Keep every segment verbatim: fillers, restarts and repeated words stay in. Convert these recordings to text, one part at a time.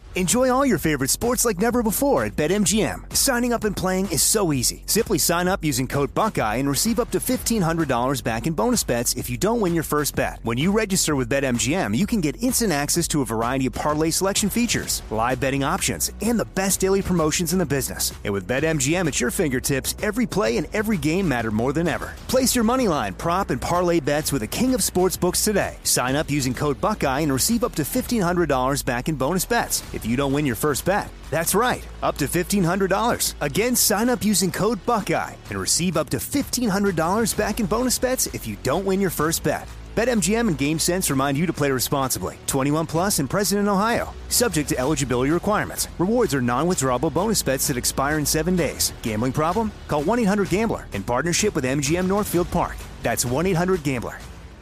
Enjoy all your favorite sports like never before at BetMGM. Signing up and playing is so easy. Simply sign up using code Buckeye and receive up to fifteen hundred dollars back in bonus bets if you don't win your first bet. When you register with BetMGM, you can get instant access to a variety of parlay selection features, live betting options, and the best daily promotions in the business. And with BetMGM at your fingertips, every play and every game matter more than ever. Place your moneyline, prop, and parlay bets with the king of sportsbooks today. Sign up using code Buckeye and receive up to fifteen hundred dollars back in bonus bets if you don't win your first bet. That's right, up to fifteen hundred dollars. Again, sign up using code Buckeye and receive up to fifteen hundred dollars back in bonus bets if you don't win your first bet. BetMGM and GameSense remind you to play responsibly. twenty-one plus and present in Ohio. Subject to eligibility requirements. Rewards are non-withdrawable bonus bets that expire in seven days. Gambling problem? Call one eight hundred gambler in partnership with M G M Northfield Park. That's one eight hundred gambler.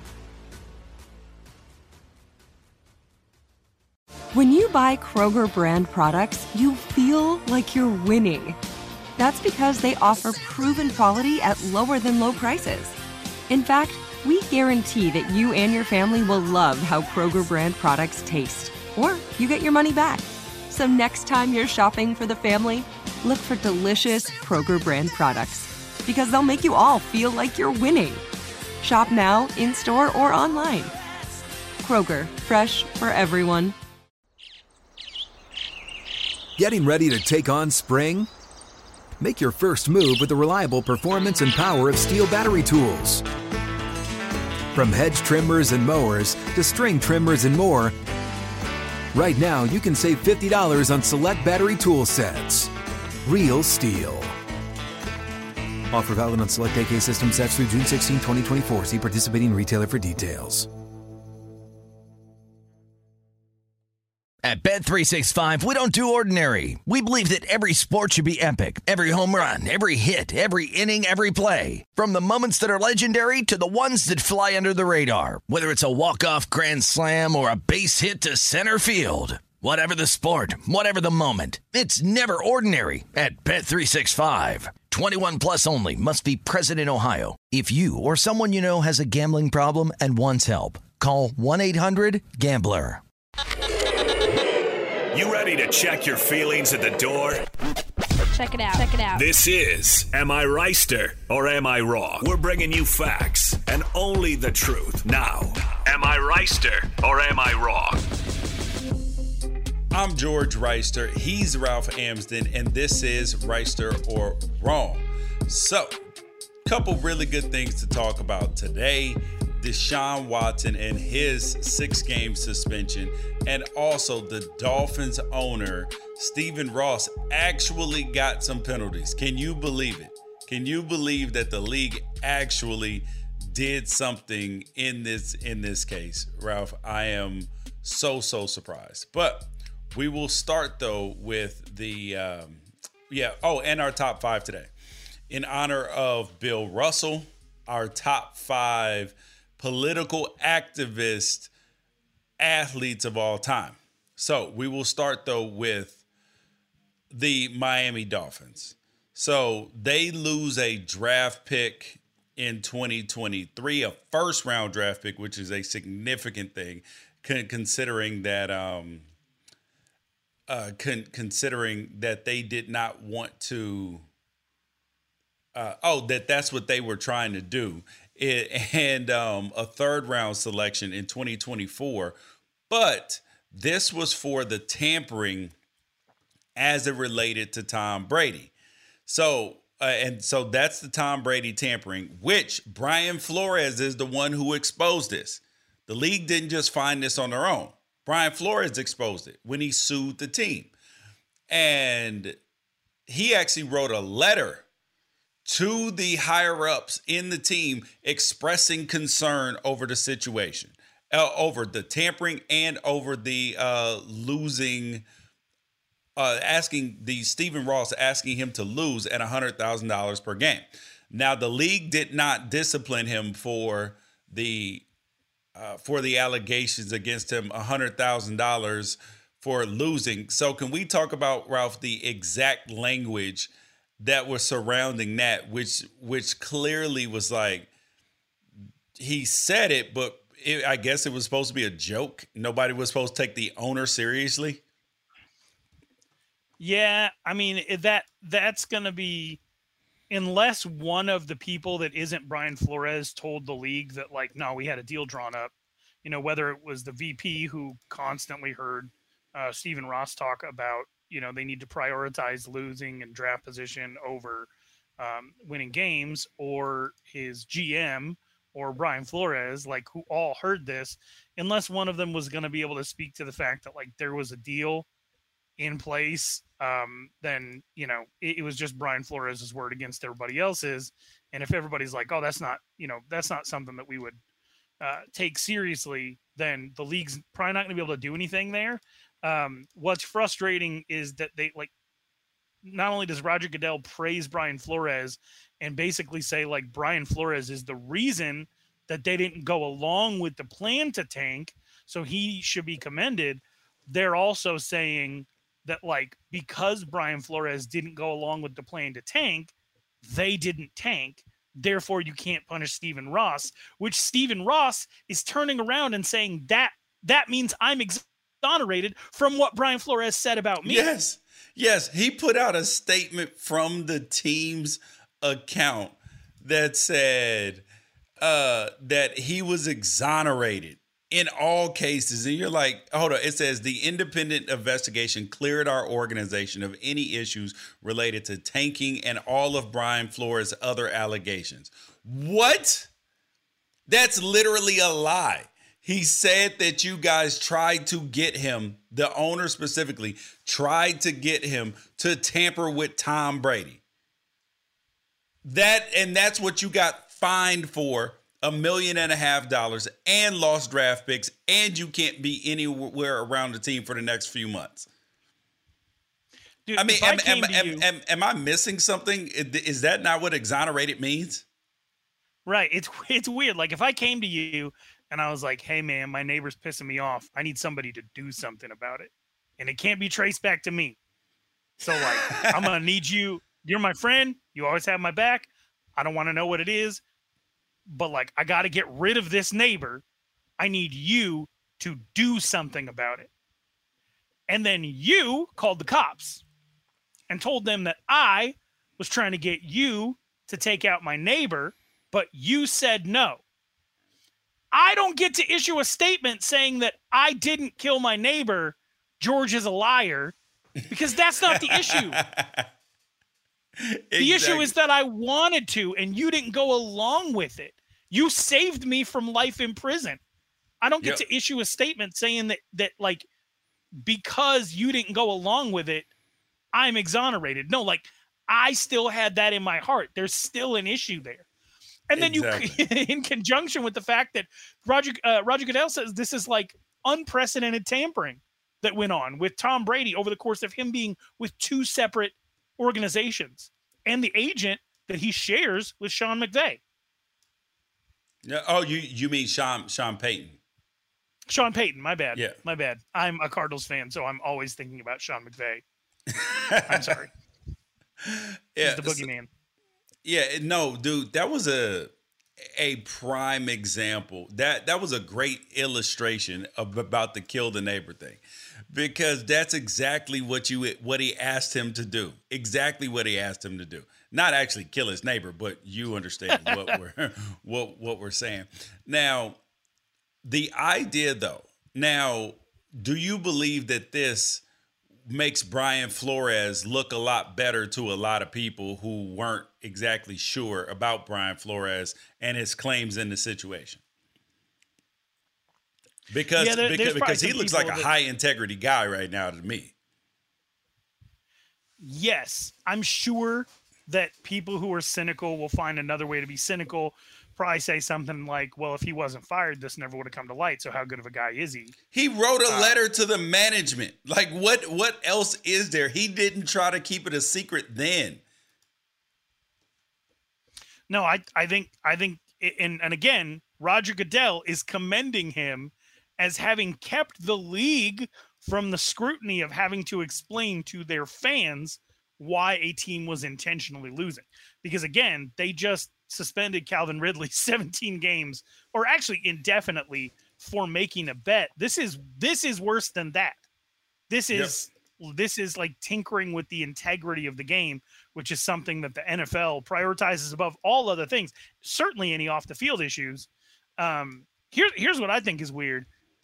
When you buy Kroger brand products, you feel like you're winning. That's because they offer proven quality at lower than low prices. In fact, we guarantee that you and your family will love how Kroger brand products taste, or you get your money back. So next time you're shopping for the family, look for delicious Kroger brand products, because they'll make you all feel like you're winning. Shop now, in-store, or online. Kroger, fresh for everyone. Getting ready to take on spring? Make your first move with the reliable performance and power of Steel battery tools. From hedge trimmers and mowers to string trimmers and more, right now you can save fifty dollars on select battery tool sets. Real Steel. Offer valid on select A K system sets through June sixteenth, twenty twenty-four. See participating retailer for details. At Bet three sixty-five, we don't do ordinary. We believe that every sport should be epic. Every home run, every hit, every inning, every play. From the moments that are legendary to the ones that fly under the radar. Whether it's a walk-off grand slam or a base hit to center field. Whatever the sport, whatever the moment. It's never ordinary at Bet three sixty-five. twenty-one plus only. Must be present in Ohio. If you or someone you know has a gambling problem and wants help, call one eight hundred gambler. You ready to check your feelings at the door? Check it out. Check it out. This is Am I Reister or Am I Wrong? We're bringing you facts and only the truth. Now, Am I Reister or Am I Wrong? I'm George Reister. He's Ralph Amsden, and this is Reister or Wrong. So, couple really good things to talk about today. Deshaun Watson and his six-game suspension, and also the Dolphins owner, Stephen Ross, actually got some penalties. Can you believe it? Can you believe that the league actually did something in this in this case? Ralph, I am so, so surprised. But we will start, though, with the, um, yeah, oh, and our top five today. In honor of Bill Russell, our top five political activist athletes of all time. So we will start, though, with the Miami Dolphins. So they lose a draft pick in twenty twenty-three, a first round draft pick, which is a significant thing considering that um, uh, con- considering that they did not want to. Uh, oh, that that's what they were trying to do. It, and um, a third round selection in twenty twenty-four. But this was for the tampering as it related to Tom Brady. So, uh, and so that's the Tom Brady tampering, which Brian Flores is the one who exposed this. The league didn't just find this on their own. Brian Flores exposed it when he sued the team. And he actually wrote a letter to the higher-ups in the team expressing concern over the situation, uh, over the tampering and over the uh, losing, uh, asking the Stephen Ross, asking him to lose at one hundred thousand dollars per game. Now, the league did not discipline him for the uh, for the allegations against him, one hundred thousand dollars for losing. So can we talk about, Ralph, the exact language that was surrounding that, which which clearly was like, he said it, but it, I guess it was supposed to be a joke. Nobody was supposed to take the owner seriously. Yeah, I mean that that's going to be, unless one of the people that isn't Brian Flores told the league that, like, no, we had a deal drawn up. You know, whether it was the V P who constantly heard uh, Stephen Ross talk about, you know, they need to prioritize losing and draft position over um, winning games, or his G M or Brian Flores, like, who all heard this, unless one of them was going to be able to speak to the fact that, like, there was a deal in place, um, then, you know, it, it was just Brian Flores' word against everybody else's. And if everybody's like, oh, that's not, you know, that's not something that we would uh, take seriously, then the league's probably not going to be able to do anything there. Um, what's frustrating is that they, like, not only does Roger Goodell praise Brian Flores and basically say, like, Brian Flores is the reason that they didn't go along with the plan to tank, so he should be commended. They're also saying that, like, because Brian Flores didn't go along with the plan to tank, they didn't tank. Therefore, you can't punish Stephen Ross, which Stephen Ross is turning around and saying that that means I'm exonerated from what Brian Flores said about me. Yes. Yes. He put out a statement from the team's account that said uh, that he was exonerated in all cases. And you're like, hold on. It says the independent investigation cleared our organization of any issues related to tanking and all of Brian Flores' other allegations. What? That's literally a lie. He said that you guys tried to get him, the owner specifically, tried to get him to tamper with Tom Brady. That, and that's what you got fined for. A million and a half dollars and lost draft picks, and you can't be anywhere around the team for the next few months. Dude, I mean, am, I am, am, you, am, am I missing something? Is that not what exonerated means? Right. It's it's weird. Like, if I came to you and I was like, hey, man, my neighbor's pissing me off, I need somebody to do something about it. And it can't be traced back to me. So, like, I'm going to need you. You're my friend. You always have my back. I don't want to know what it is. But, like, I got to get rid of this neighbor. I need you to do something about it. And then you called the cops and told them that I was trying to get you to take out my neighbor, but you said no. I don't get to issue a statement saying that I didn't kill my neighbor, George is a liar, because that's not the issue. The exactly. issue is that I wanted to, and you didn't go along with it. You saved me from life in prison. I don't get yep. to issue a statement saying that, that, like, because you didn't go along with it, I'm exonerated. No, like, I still had that in my heart. There's still an issue there. And then exactly. you, in conjunction with the fact that Roger, uh, Roger Goodell says this is, like, unprecedented tampering that went on with Tom Brady over the course of him being with two separate organizations and the agent that he shares with Sean McVay. Yeah. Oh, you you mean Sean Sean Payton? Sean Payton. My bad. Yeah. My bad. I'm a Cardinals fan, so I'm always thinking about Sean McVay. I'm sorry. Yeah, He's the boogeyman. So, yeah. No, dude, that was a a prime example. That that was a great illustration of about the kill the neighbor thing, because that's exactly what you what he asked him to do. Exactly what he asked him to do. Not actually kill his neighbor, but you understand what we're what what we're saying. Now, the idea though. Now, do you believe that this makes Brian Flores look a lot better to a lot of people who weren't exactly sure about Brian Flores and his claims in the situation? Because yeah, there, because, because he looks like a that, high integrity guy right now to me. Yes, I'm sure that people who are cynical will find another way to be cynical. Probably say something like, well, if he wasn't fired, this never would have come to light. So how good of a guy is he? He wrote a uh, letter to the management. Like, what, what else is there? He didn't try to keep it a secret then. No, I, I think, I think, and, and again, Roger Goodell is commending him as having kept the league from the scrutiny of having to explain to their fans why a team was intentionally losing. Because again, they just suspended Calvin Ridley seventeen games, or actually indefinitely, for making a bet. This is this is worse than that. This is this is like tinkering with the integrity of the game, which is something that the N F L prioritizes above all other things, certainly any off the field issues. Um, here, here's what I think is weird.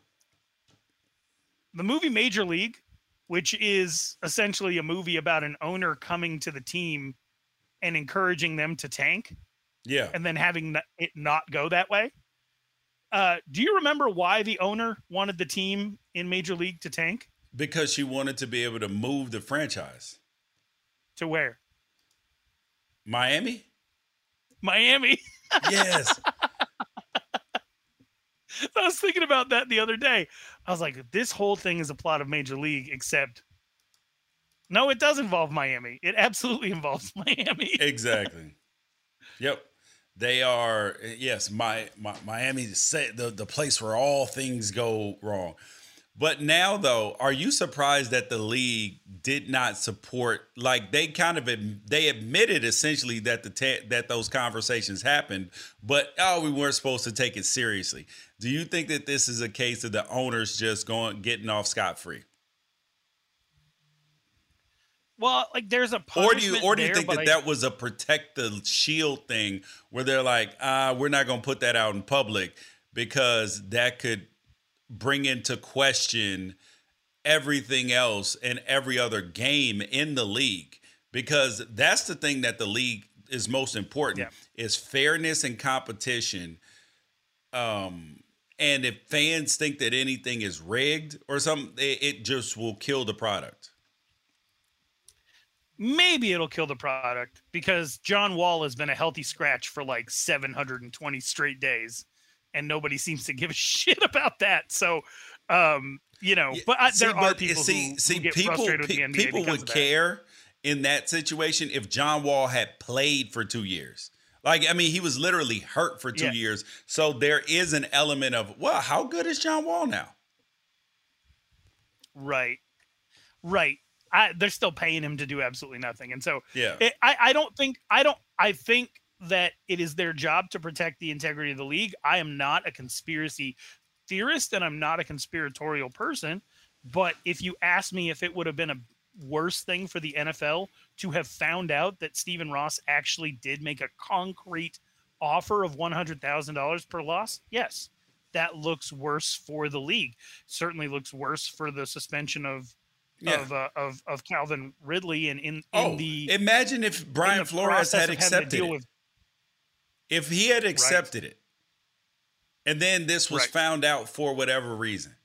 The movie Major League, which is essentially a movie about an owner coming to the team and encouraging them to tank. Yeah. And then having it not go that way. Uh, do you remember why the owner wanted the team in Major League to tank? Because she wanted to be able to move the franchise. To where? Miami? Miami. Yes. I was thinking about that the other day. I was like, this whole thing is a plot of Major League, except no, it does involve Miami. It absolutely involves Miami. Exactly. Yep. They are, yes, my, my Miami, the, the place where all things go wrong. But now, though, are you surprised that the league did not support? Like they kind of they admitted essentially that the te- that those conversations happened, but oh, we weren't supposed to take it seriously. Do you think that this is a case of the owners just going getting off scot-free? Well, like there's a or do you or do you there, think that I, that was a protect the shield thing where they're like, ah, we're not going to put that out in public because that could bring into question everything else and every other game in the league, because that's the thing that the league is most important yeah. is fairness and competition. Um, and if fans think that anything is rigged or something, it, it just will kill the product. Maybe it'll kill the product because John Wall has been a healthy scratch for like seven hundred twenty straight days. And nobody seems to give a shit about that. So, um, you know, but I, see, there but are people see, who, see, who get people, frustrated with the N B A people because would of care in that situation if John Wall had played for two years. Like, I mean, he was literally hurt for two yeah. years. So there is an element of, well, how good is John Wall now? Right. Right. I, they're still paying him to do absolutely nothing. And so yeah, it, I, I don't think, I don't, I think, that it is their job to protect the integrity of the league. I am not a conspiracy theorist and I'm not a conspiratorial person, but if you ask me if it would have been a worse thing for the N F L to have found out that Stephen Ross actually did make a concrete offer of one hundred thousand dollars per loss, yes, that looks worse for the league. Certainly looks worse for the suspension of yeah. of, uh, of of Calvin Ridley and in, in oh, the imagine if Brian Flores had accepted it. With, If he had accepted right. it, and then this was right. found out for whatever reason,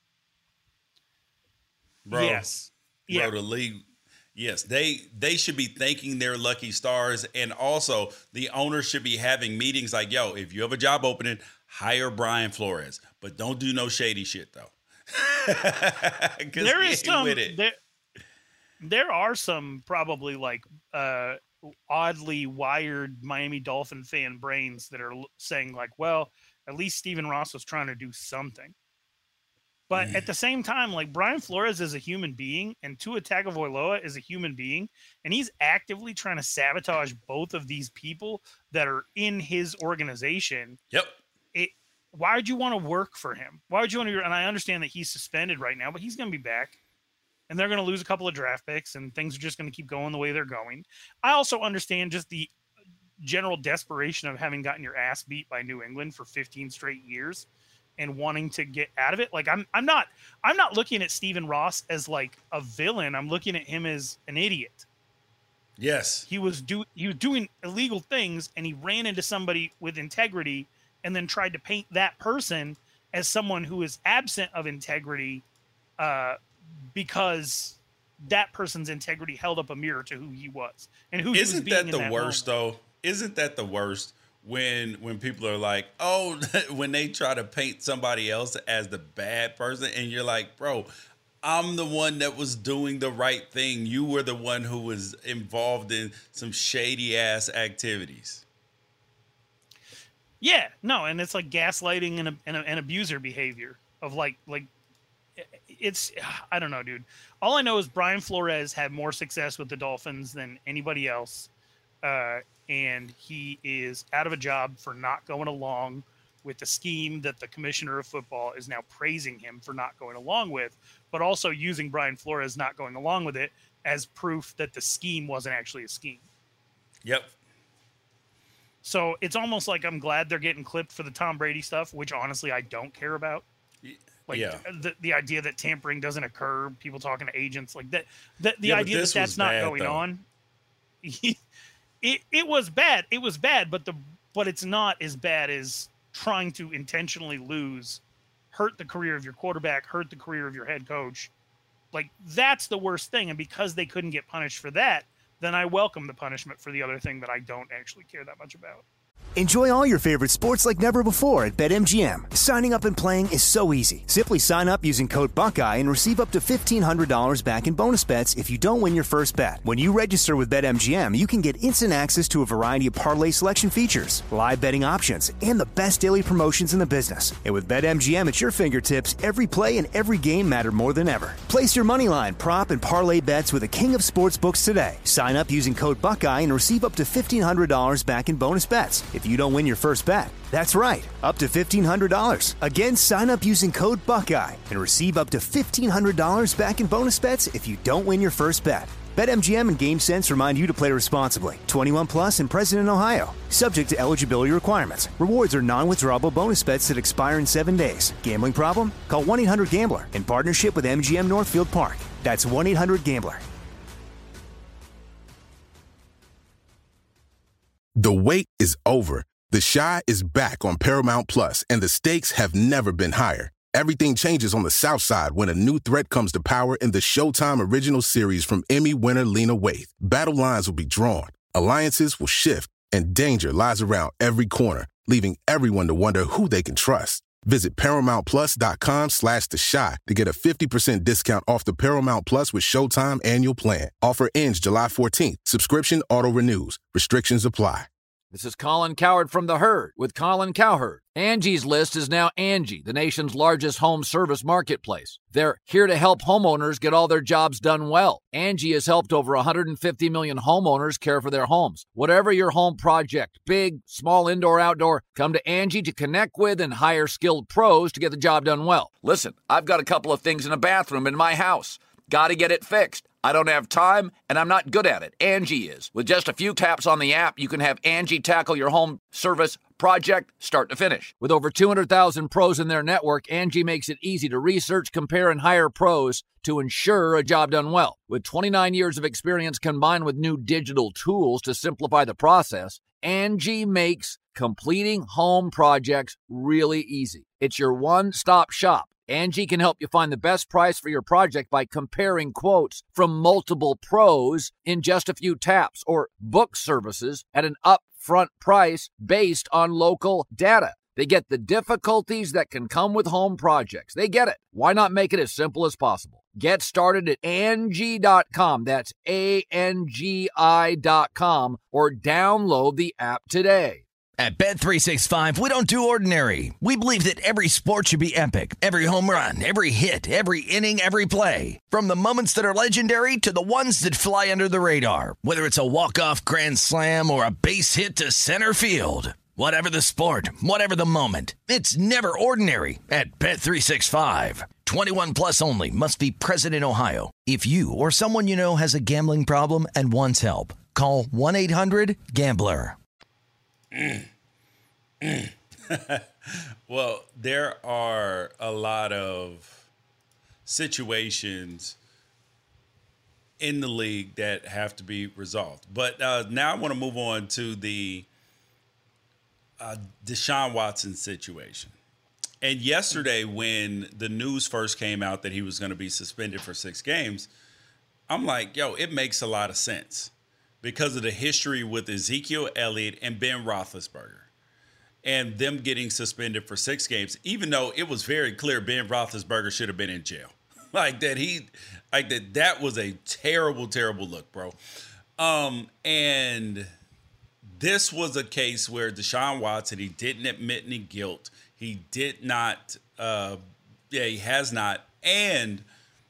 bro, yes, bro, yeah. the league, yes, they they should be thanking their lucky stars, and also the owner should be having meetings like, yo, if you have a job opening, hire Brian Flores, but don't do no shady shit though. There is some there, there are some probably like uh. oddly wired Miami Dolphin fan brains that are saying like, well, at least Stephen Ross was trying to do something. But mm. at the same time, like Brian Flores is a human being and Tua Tagovailoa is a human being. And he's actively trying to sabotage both of these people that are in his organization. Yep. It, why would you want to work for him? Why would you want to? And I understand that he's suspended right now, but he's going to be back. And they're going to lose a couple of draft picks and things are just going to keep going the way they're going. I also understand just the general desperation of having gotten your ass beat by New England for fifteen straight years and wanting to get out of it. Like I'm, I'm not, I'm not looking at Stephen Ross as like a villain. I'm looking at him as an idiot. Yes. He was do, he was doing illegal things and he ran into somebody with integrity and then tried to paint that person as someone who is absent of integrity, uh, because that person's integrity held up a mirror to who he was and who he was being. Isn't that the that worst moment. though? Isn't that the worst when when people are like, oh, when they try to paint somebody else as the bad person and you're like, bro, I'm the one that was doing the right thing. You were the one who was involved in some shady ass activities. Yeah, no, and it's like gaslighting and, and, and abuser behavior of like like. It's, I don't know, dude. All I know is Brian Flores had more success with the Dolphins than anybody else. Uh, and he is out of a job for not going along with the scheme that the commissioner of football is now praising him for not going along with, but also using Brian Flores not going along with it as proof that the scheme wasn't actually a scheme. Yep. So it's almost like I'm glad they're getting clipped for the Tom Brady stuff, which honestly I don't care about. Like yeah. the, the idea that tampering doesn't occur, people talking to agents like that, the, the yeah, idea that that's not bad, going though. on. it it was bad. It was bad, but the but it's not as bad as trying to intentionally lose, hurt the career of your quarterback, hurt the career of your head coach. Like that's the worst thing. And because they couldn't get punished for that, then I welcome the punishment for the other thing that I don't actually care that much about. Enjoy all your favorite sports like never before at BetMGM. Signing up and playing is so easy. Simply sign up using code Buckeye and receive up to fifteen hundred dollars back in bonus bets if you don't win your first bet. When you register with BetMGM, you can get instant access to a variety of parlay selection features, live betting options, and the best daily promotions in the business. And with BetMGM at your fingertips, every play and every game matter more than ever. Place your moneyline, prop, and parlay bets with the king of sportsbooks today. Sign up using code Buckeye and receive up to fifteen hundred dollars back in bonus bets if you don't win your first bet. That's right, up to fifteen hundred dollars. Again, sign up using code Buckeye and receive up to fifteen hundred dollars back in bonus bets if you don't win your first bet. BetMGM and GameSense remind you to play responsibly. twenty-one plus and present in Ohio. Subject to eligibility requirements. Rewards are non-withdrawable bonus bets that expire in seven days. Gambling problem? Call one eight hundred gambler in partnership with M G M Northfield Park. That's one eight hundred gambler. The wait is over. The Chi is back on Paramount Plus, and the stakes have never been higher. Everything changes on the South Side when a new threat comes to power in the Showtime original series from Emmy winner Lena Waithe. Battle lines will be drawn, alliances will shift, and danger lies around every corner, leaving everyone to wonder who they can trust. Visit ParamountPlus.com slash The Chi to get a fifty percent discount off the Paramount Plus with Showtime annual plan. Offer ends July fourteenth. Subscription auto-renews. Restrictions apply. This is Colin Cowherd from The Herd with Colin Cowherd. Angie's List is now Angie, the nation's largest home service marketplace. They're here to help homeowners get all their jobs done well. Angie has helped over one hundred fifty million homeowners care for their homes. Whatever your home project, big, small, indoor, outdoor, come to Angie to connect with and hire skilled pros to get the job done well. Listen, I've got a couple of things in a bathroom in my house. Got to get it fixed. I don't have time, and I'm not good at it. Angie is. With just a few taps on the app, you can have Angie tackle your home service project start to finish. With over two hundred thousand pros in their network, Angie makes it easy to research, compare, and hire pros to ensure a job done well. With twenty-nine years of experience combined with new digital tools to simplify the process, Angie makes completing home projects really easy. It's your one-stop shop. Angie can help you find the best price for your project by comparing quotes from multiple pros in just a few taps, or book services at an upfront price based on local data. They get the difficulties that can come with home projects. They get it. Why not make it as simple as possible? Get started at Angie dot com. That's A N G I dot com, or download the app today. At Bet three sixty-five, we don't do ordinary. We believe that every sport should be epic. Every home run, every hit, every inning, every play. From the moments that are legendary to the ones that fly under the radar. Whether it's a walk-off grand slam or a base hit to center field. Whatever the sport, whatever the moment. It's never ordinary at Bet three sixty-five. twenty-one plus only. Must be present in Ohio. If you or someone you know has a gambling problem and wants help, call one eight hundred gambler. Mm. Mm. Well, there are a lot of situations in the league that have to be resolved. But uh, now I want to move on to the uh, Deshaun Watson situation. And yesterday, when the news first came out that he was going to be suspended for six games, I'm like, yo, it makes a lot of sense. Because of the history with Ezekiel Elliott and Ben Roethlisberger, and them getting suspended for six games, even though it was very clear Ben Roethlisberger should have been in jail. like that he, like that, that was a terrible, terrible look, bro. Um, and this was a case where Deshaun Watson, he didn't admit any guilt. He did not, uh, yeah, he has not. And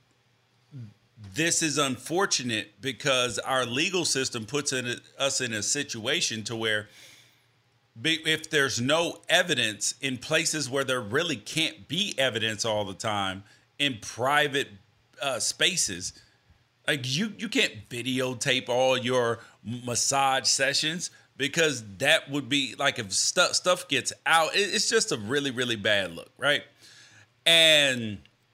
this is unfortunate because our legal system puts in a, us in a situation to where be, if there's no evidence in places where there really can't be evidence all the time, in private uh, spaces. Like you, you can't videotape all your massage sessions because that would be like if stuff stuff gets out, it, it's just a really, really bad look, right? And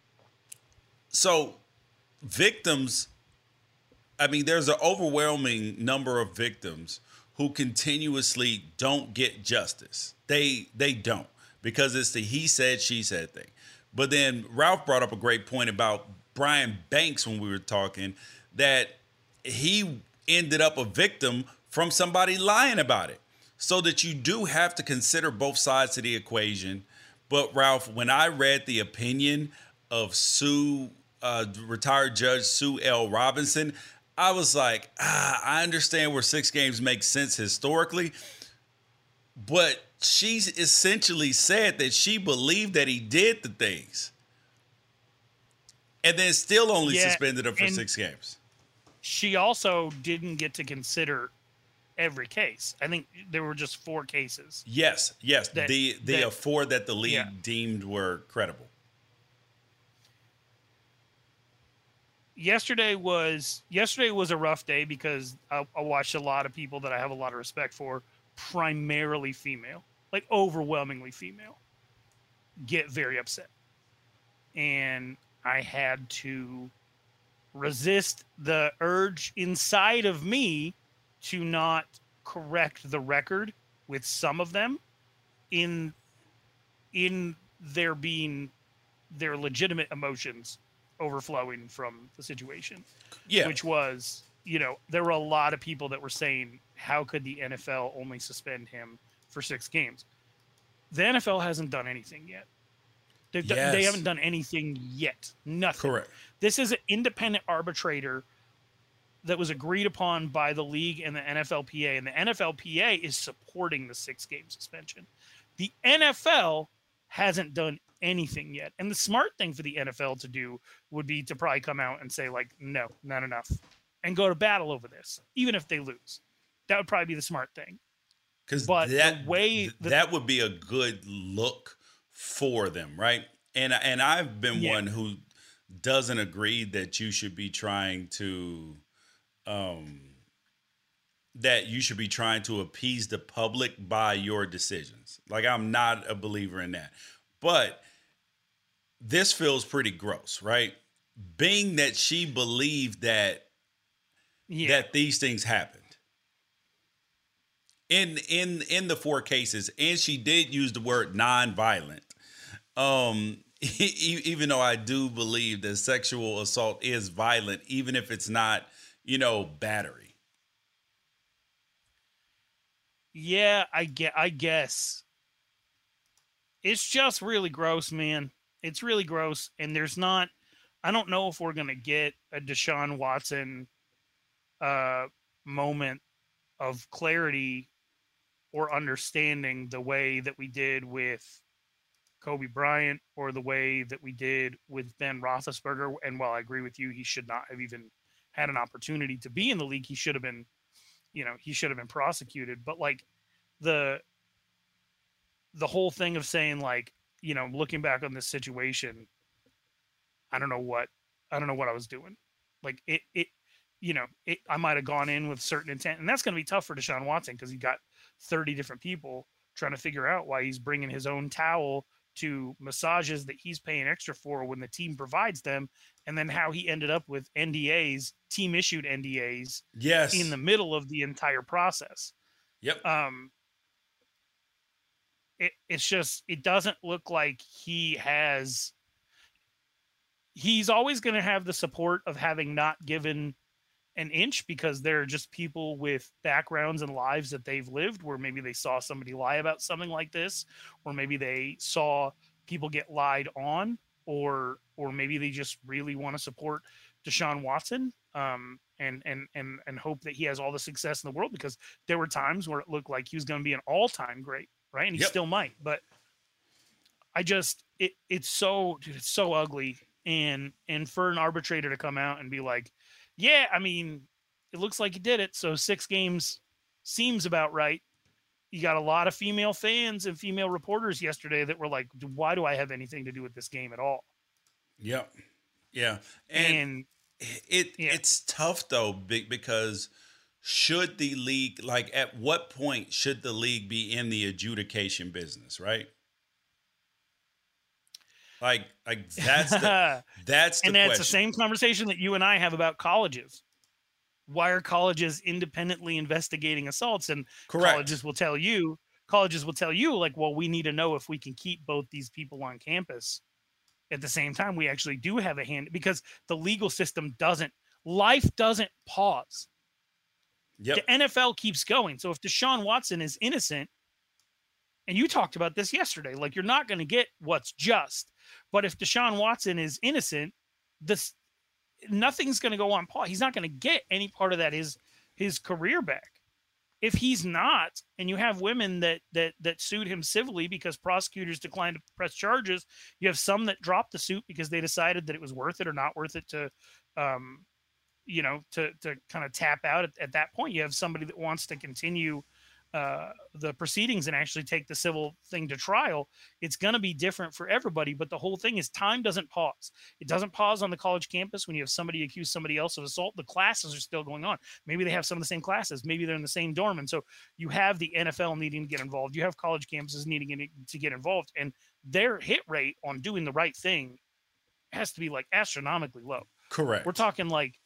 so victims, I mean, there's an overwhelming number of victims who continuously don't get justice. They they don't because it's the he said, she said thing. But then Ralph brought up a great point about Brian Banks when we were talking, that he ended up a victim from somebody lying about it. So that you do have to consider both sides of the equation. But Ralph, when I read the opinion of Sue, uh, retired Judge Sue L. Robinson, I was like, ah, I understand where six games makes sense historically, but she's essentially said that she believed that he did the things. And then still only yeah, suspended him for six games. She also didn't get to consider every case. I think there were just four cases. Yes, yes. That, the the that, four that the league yeah. deemed were credible. Yesterday was yesterday was a rough day because I, I watched a lot of people that I have a lot of respect for, primarily female, like overwhelmingly female, get very upset. And I had to resist the urge inside of me to not correct the record with some of them in in there being their legitimate emotions overflowing from the situation. Yeah. Which was, you know, there were a lot of people that were saying, how could the N F L only suspend him for six games? The N F L hasn't done anything yet. They've Yes. done, they haven't done anything yet. Nothing. Correct. This is an independent arbitrator that was agreed upon by the league and the N F L P A, and the N F L P A is supporting the six-game suspension. The N F L hasn't done anything yet. And the smart thing for the N F L to do would be to probably come out and say, like, no, not enough, and go to battle over this, even if they lose. That would probably be the smart thing. Because But that, the way that, the- that would be a good look for them, right? And and I've been Yeah. one who doesn't agree that you should be trying to, um, that you should be trying to appease the public by your decisions. Like, I'm not a believer in that. But this feels pretty gross, right? Being that she believed that Yeah. that these things happened in in in the four cases, and she did use the word non-violent. Um, even though I do believe that sexual assault is violent, even if it's not, you know, battery. Yeah, I get. I guess it's just really gross, man. It's really gross, and there's not. I don't know if we're gonna get a Deshaun Watson uh, moment of clarity or understanding the way that we did with Kobe Bryant or the way that we did with Ben Roethlisberger. And while I agree with you, he should not have even had an opportunity to be in the league. He should have been, you know, he should have been prosecuted. But like the, the whole thing of saying, like, you know, looking back on this situation, I don't know what, I don't know what I was doing. Like it, it, you know, it, I might've gone in with certain intent, and that's going to be tough for Deshaun Watson, because he got thirty different people trying to figure out why he's bringing his own towel to massages that he's paying extra for when the team provides them, and then how he ended up with N D As, team issued N D As, Yes. in the middle of the entire process. Yep. Um, it, it's just, it doesn't look like he has, he's always going to have the support of having not given an inch, because they're just people with backgrounds and lives that they've lived, where maybe they saw somebody lie about something like this, or maybe they saw people get lied on, or or maybe they just really want to support Deshaun Watson, um, and and and and hope that he has all the success in the world, because there were times where it looked like he was going to be an all-time great, right? And he Yep. still might, but I just it it's so dude, it's so ugly, and and for an arbitrator to come out and be like, yeah, I mean, it looks like he did it, so six games seems about right. You got a lot of female fans and female reporters yesterday that were like, why do I have anything to do with this game at all? Yep. Yeah. And, and it yeah. it's tough though, because should the league, like at what point should the league be in the adjudication business, right? Like, like that's the, that's the and that's question. the same conversation that you and I have about colleges. Why are colleges independently investigating assaults? And Correct. colleges will tell you, colleges will tell you like, well, we need to know if we can keep both these people on campus. At the same time, we actually do have a hand, because the legal system doesn't, life doesn't pause. Yep. The N F L keeps going. So if Deshaun Watson is innocent, and you talked about this yesterday, like you're not going to get what's just, but if Deshaun Watson is innocent, this nothing's going to go on pause. He's not going to get any part of that, his, his career back. If he's not, and you have women that, that, that sued him civilly because prosecutors declined to press charges, you have some that dropped the suit because they decided that it was worth it or not worth it to, um, you know, to, to kind of tap out at, at that point. You have somebody that wants to continue uh, the proceedings and actually take the civil thing to trial. It's going to be different for everybody, but the whole thing is time doesn't pause. It doesn't pause on the college campus when you have somebody accuse somebody else of assault. The classes are still going on. Maybe they have some of the same classes. Maybe they're in the same dorm. And so you have the N F L needing to get involved. You have college campuses needing to get involved, and their hit rate on doing the right thing has to be like astronomically low. Correct. We're talking like,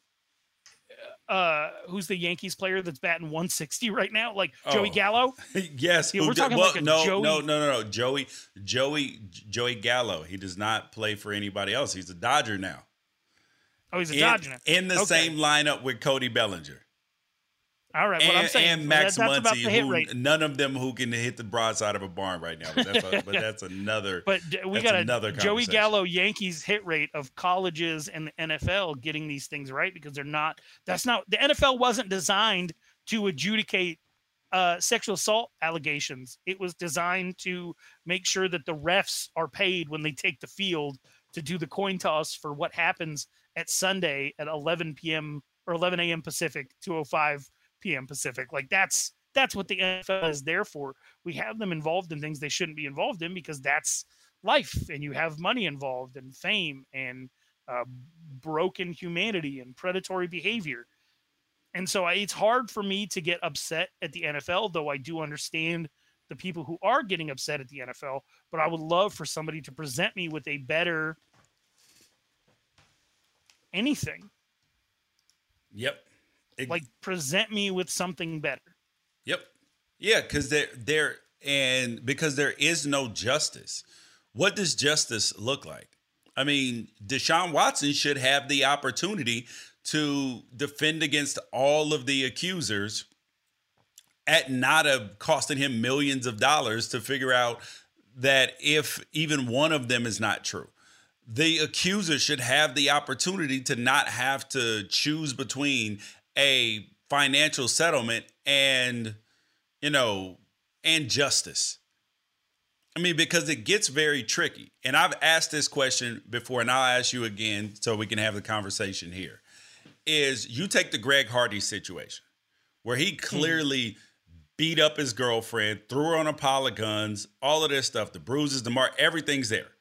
Uh, who's the Yankees player that's batting one sixty right now? Like oh. Joey Gallo? Yes. Yeah, we're did, talking well, like a no, Joey. no, no, no, no. Joey, Joey, Joey Gallo. He does not play for anybody else. He's a Dodger now. Oh, he's a in, Dodger now. In the okay. same lineup with Cody Bellinger. All right, what and, I'm saying, and Max that, that's Muncy, about the hit who, rate. none of them who can hit the broadside of a barn right now. But that's, a, but that's another. But we got another a Joey Gallo Yankees hit rate of colleges and the N F L getting these things right, because they're not. That's not the N F L wasn't designed to adjudicate uh, sexual assault allegations. It was designed to make sure that the refs are paid when they take the field to do the coin toss for what happens at Sunday at eleven p.m. or eleven a.m. Pacific, two oh five p.m. Pacific. Like that's that's what the N F L is there for. We have them involved in things they shouldn't be involved in, because that's life, and you have money involved and fame and uh, broken humanity and predatory behavior. And so I, it's hard for me to get upset at the N F L, though I do understand the people who are getting upset at the N F L, but I would love for somebody to present me with a better anything. Yep. It, like present me with something better. Yep. Yeah, because there there and because there is no justice. What does justice look like? I mean, Deshaun Watson should have the opportunity to defend against all of the accusers at not a costing him millions of dollars to figure out that if even one of them is not true. The accuser should have the opportunity to not have to choose between a financial settlement and, you know, and justice. I mean, because it gets very tricky. And I've asked this question before, and I'll ask you again so we can have the conversation here. Is you take the Greg Hardy situation where he clearly beat up his girlfriend, threw her on a pile of guns, all of this stuff, the bruises, the mark, everything's there.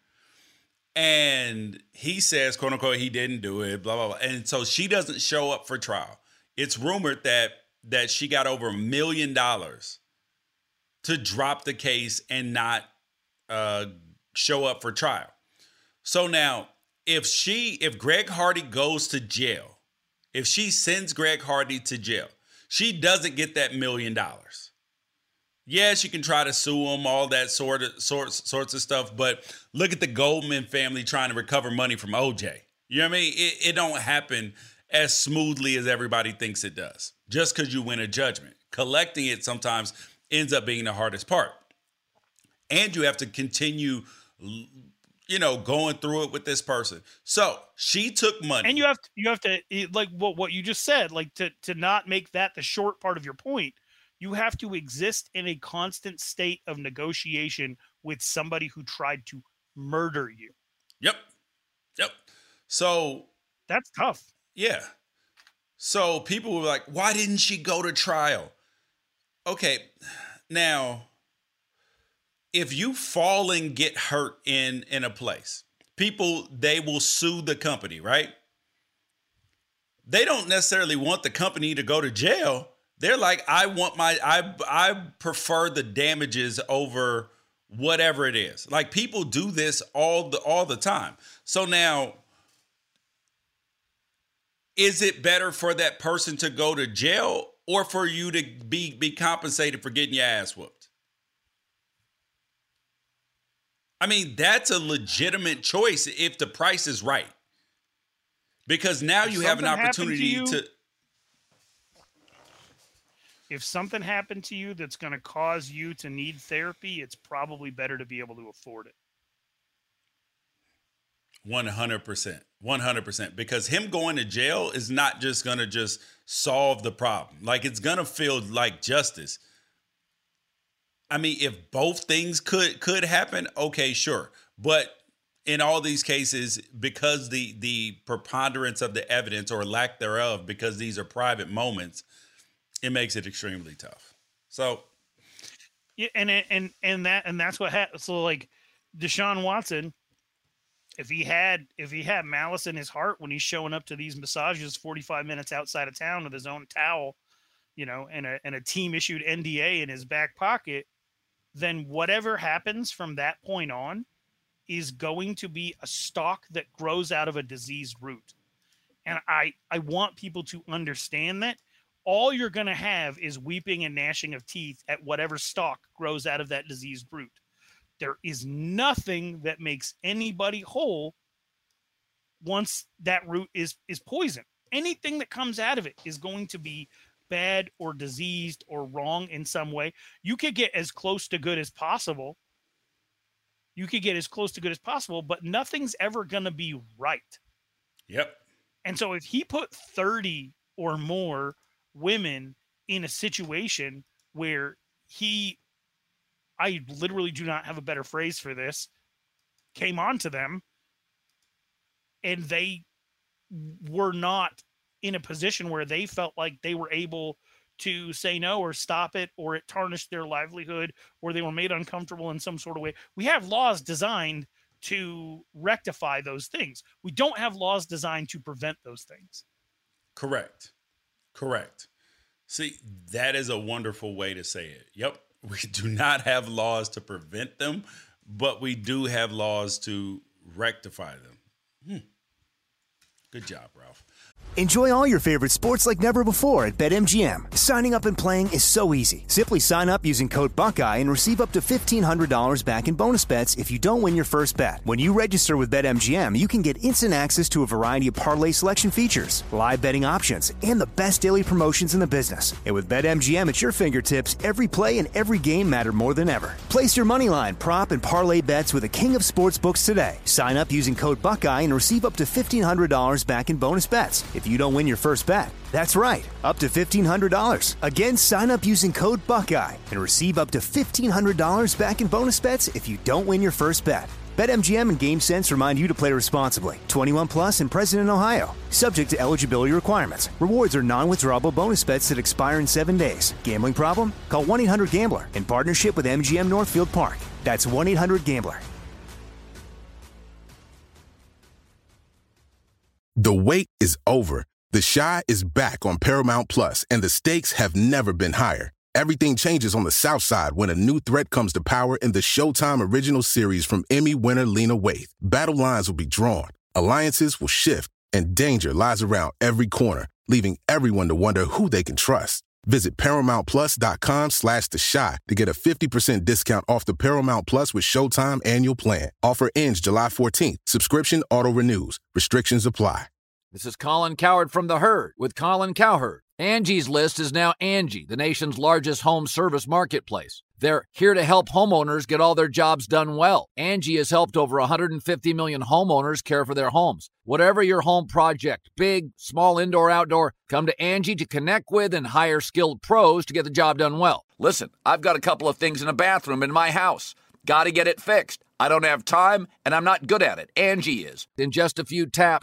And he says, quote unquote, he didn't do it, blah, blah, blah. And so she doesn't show up for trial. It's rumored that that she got over a million dollars to drop the case and not uh, show up for trial. So now, if she, if Greg Hardy goes to jail, if she sends Greg Hardy to jail, she doesn't get that million dollars. Yes, you can try to sue him, all that sort of sorts sorts of stuff. But look at the Goldman family trying to recover money from O J. You know what I mean? It, it don't happen as smoothly as everybody thinks it does. Just because you win a judgment, collecting it sometimes ends up being the hardest part. And you have to continue, you know, going through it with this person. So she took money, and you have to, you have to like what what you just said, like to to not make that the short part of your point. You have to exist in a constant state of negotiation with somebody who tried to murder you. Yep. Yep. So that's tough. Yeah. So people were like, why didn't she go to trial? Okay. Now, if you fall and get hurt in, in a place, people, they will sue the company, right? They don't necessarily want the company to go to jail. They're like, I want my, I, I prefer the damages over whatever it is. Like, people do this all the, all the time. So now, is it better for that person to go to jail or for you to be, be compensated for getting your ass whooped? I mean, that's a legitimate choice if the price is right. Because now if you have an opportunity to, you, to. If something happened to you that's going to cause you to need therapy, it's probably better to be able to afford it. one hundred percent. one hundred percent. Because him going to jail is not just going to just solve the problem. Like, it's going to feel like justice. I mean, if both things could could happen, okay, sure. But in all these cases, because the the preponderance of the evidence or lack thereof, because these are private moments, it makes it extremely tough. So, yeah, and and and that and that's what happened. So, like, Deshaun Watson, if he had if he had malice in his heart when he's showing up to these massages forty-five minutes outside of town with his own towel, you know, and a and a team issued N D A in his back pocket, then whatever happens from that point on is going to be a stalk that grows out of a diseased root. And I, I want people to understand that all you're going to have is weeping and gnashing of teeth at whatever stalk grows out of that diseased root. There is nothing that makes anybody whole once that root is, is poison. Anything that comes out of it is going to be bad or diseased or wrong in some way. You could get as close to good as possible. You could get as close to good as possible, but nothing's ever going to be right. Yep. And so if he put thirty or more women in a situation where he, I literally do not have a better phrase for this, came onto them and they were not in a position where they felt like they were able to say no or stop it, or it tarnished their livelihood, or they were made uncomfortable in some sort of way. We have laws designed to rectify those things. We don't have laws designed to prevent those things. Correct. Correct. See, that is a wonderful way to say it. Yep. We do not have laws to prevent them, but we do have laws to rectify them. Hmm. Good job, Ralph. Enjoy all your favorite sports like never before at BetMGM. Signing up and playing is so easy. Simply sign up using code Buckeye and receive up to fifteen hundred dollars back in bonus bets if you don't win your first bet. When you register with BetMGM, you can get instant access to a variety of parlay selection features, live betting options, and the best daily promotions in the business. And with BetMGM at your fingertips, every play and every game matter more than ever. Place your moneyline, prop, and parlay bets with the king of sportsbooks today. Sign up using code Buckeye and receive up to fifteen hundred dollars back in bonus bets if you don't win your first bet. That's right, up to fifteen hundred dollars. Again, sign up using code Buckeye and receive up to fifteen hundred dollars back in bonus bets if you don't win your first bet. BetMGM and GameSense remind you to play responsibly. twenty-one plus and present in Ohio. Subject to eligibility requirements. Rewards are non-withdrawable bonus bets that expire in seven days. Gambling problem? Call one eight hundred gambler in partnership with M G M Northfield Park. That's one eight hundred gambler. The wait is over. The Chi is back on Paramount Plus, and the stakes have never been higher. Everything changes on the South Side when a new threat comes to power in the Showtime original series from Emmy winner Lena Waithe. Battle lines will be drawn, alliances will shift, and danger lies around every corner, leaving everyone to wonder who they can trust. Visit ParamountPlus.com slash The Chi to get a fifty percent discount off the Paramount Plus with Showtime annual plan. Offer ends July fourteenth. Subscription auto-renews. Restrictions apply. This is Colin Cowherd from The Herd with Colin Cowherd. Angie's List is now Angie, the nation's largest home service marketplace. They're here to help homeowners get all their jobs done well. Angie has helped over one hundred fifty million homeowners care for their homes. Whatever your home project, big, small, indoor, outdoor, come to Angie to connect with and hire skilled pros to get the job done well. Listen, I've got a couple of things in a bathroom in my house. Got to get it fixed. I don't have time, and I'm not good at it. Angie is. In just a few taps,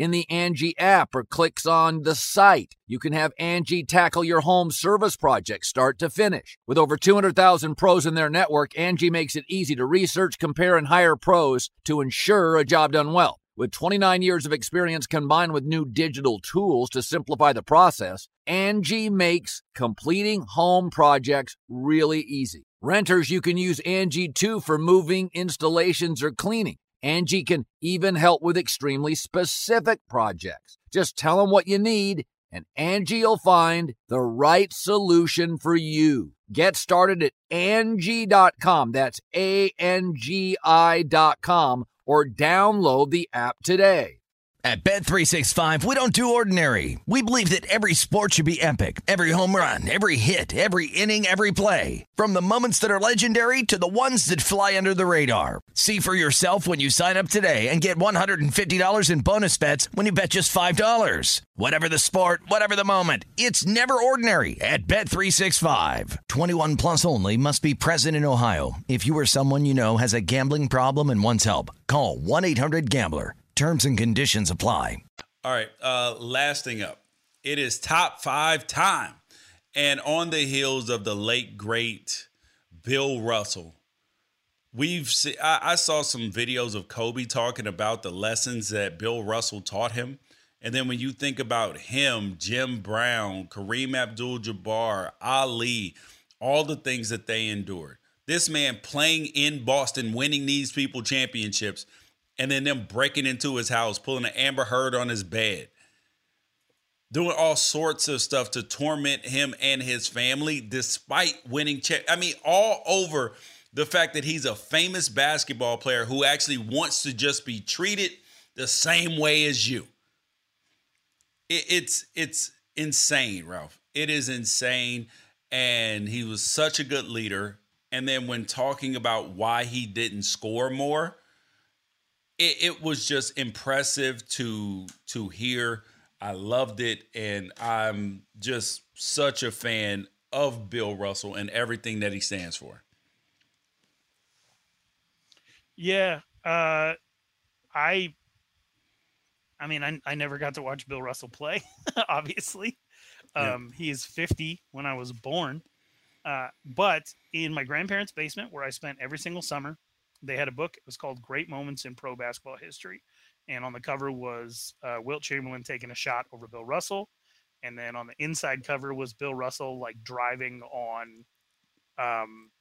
in the Angie app or clicks on the site. You can have Angie tackle your home service project start to finish. With over two hundred thousand pros in their network, Angie makes it easy to research, compare, and hire pros to ensure a job done well. With twenty-nine years of experience combined with new digital tools to simplify the process, Angie makes completing home projects really easy. Renters, you can use Angie too for moving, installations, or cleaning. Angie can even help with extremely specific projects. Just tell them what you need, and Angie will find the right solution for you. Get started at Angie dot com. That's A N G I dot com. Or download the app today. At Bet three sixty-five, we don't do ordinary. We believe that every sport should be epic. Every home run, every hit, every inning, every play. From the moments that are legendary to the ones that fly under the radar. See for yourself when you sign up today and get one hundred fifty dollars in bonus bets when you bet just five dollars. Whatever the sport, whatever the moment, it's never ordinary at Bet three sixty-five. twenty-one plus only. Must be present in Ohio. If you or someone you know has a gambling problem and wants help, call one eight hundred gambler. Terms and conditions apply. All right. Uh, last thing up. It is top five time. And on the heels of the late, great Bill Russell, we've see, I, I saw some videos of Kobe talking about the lessons that Bill Russell taught him. And then when you think about him, Jim Brown, Kareem Abdul-Jabbar, Ali, all the things that they endured. This man playing in Boston, winning these people championships, and then them breaking into his house, pulling an Amber Heard on his bed, doing all sorts of stuff to torment him and his family despite winning. Cha- I mean, all over the fact that he's a famous basketball player who actually wants to just be treated the same way as you. It, it's it's insane, Ralph. It is insane. And he was such a good leader. And then when talking about why he didn't score more, It, it was just impressive to to hear. I loved it, and I'm just such a fan of Bill Russell and everything that he stands for. Yeah, uh, I, I mean, I, I never got to watch Bill Russell play. Obviously, um, yeah. He is fifty when I was born, uh, but in my grandparents' basement, where I spent every single summer, they had a book. It was called Great Moments in Pro Basketball History. And on the cover was uh, Wilt Chamberlain taking a shot over Bill Russell. And then on the inside cover was Bill Russell, like driving on um,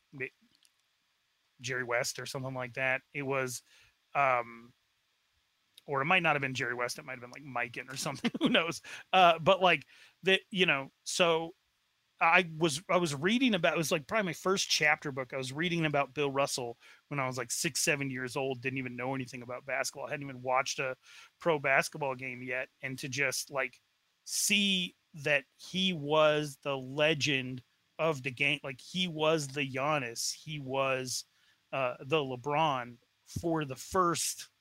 Jerry West or something like that. It was, um, or it might not have been Jerry West. It might have been like Mikan or something. Who knows? Uh, but like that, you know, so I was I was reading about, it was like probably my first chapter book. I was reading about Bill Russell when I was like six, seven years old, didn't even know anything about basketball. I hadn't even watched a pro basketball game yet. And to just like see that he was the legend of the game, like he was the Giannis, he was uh, the LeBron for the first,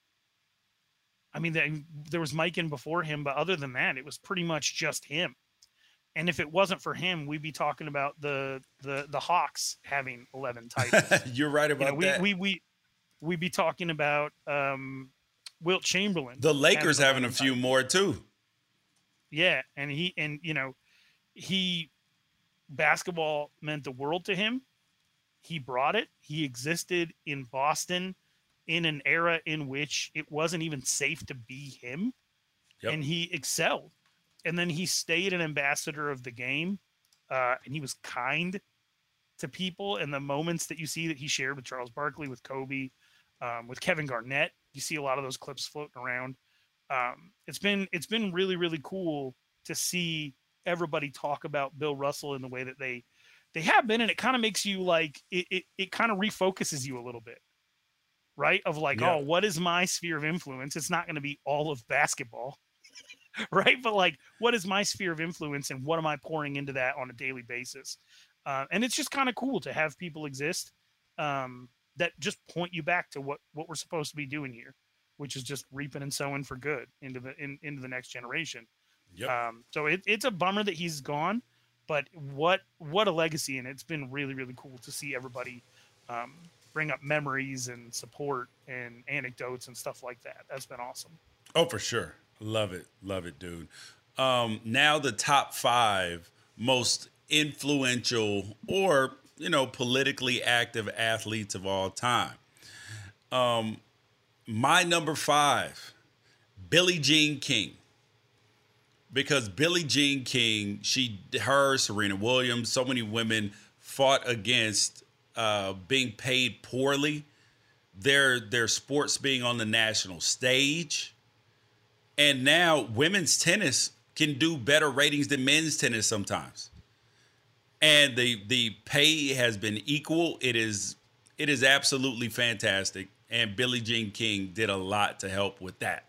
I mean, there, there was Mikan before him, but other than that, it was pretty much just him. And if it wasn't for him, we'd be talking about the the the Hawks having eleven titles. You're right about you know, we, that. We we we'd be talking about um, Wilt Chamberlain. The Lakers having, having a few titles. more too. Yeah, and he and you know, he basketball meant the world to him. He brought it. He existed in Boston in an era in which it wasn't even safe to be him, yep. And he excelled. And then he stayed an ambassador of the game, uh, and he was kind to people. And the moments that you see that he shared with Charles Barkley, with Kobe, um, with Kevin Garnett, you see a lot of those clips floating around. Um, it's been it's been really, really cool to see everybody talk about Bill Russell in the way that they they have been, and it kind of makes you like it it, it kind of refocuses you a little bit, right? Of like, yeah. Oh, what is my sphere of influence? It's not going to be all of basketball. Right. But like, what is my sphere of influence and what am I pouring into that on a daily basis? Uh, and it's just kind of cool to have people exist um, that just point you back to what, what we're supposed to be doing here, which is just reaping and sowing for good into the, in, into the next generation. Yep. Um, so it, it's a bummer that he's gone, but what, what a legacy. And it's been really, really cool to see everybody um, bring up memories and support and anecdotes and stuff like that. That's been awesome. Oh, for sure. Love it. Love it, dude. Um, now the top five most influential or, you know, politically active athletes of all time. Um, my number five, Billie Jean King. Because Billie Jean King, she, her, Serena Williams, so many women fought against uh, being paid poorly, their their sports being on the national stage. And now women's tennis can do better ratings than men's tennis sometimes. And the the pay has been equal. It is it is absolutely fantastic. And Billie Jean King did a lot to help with that.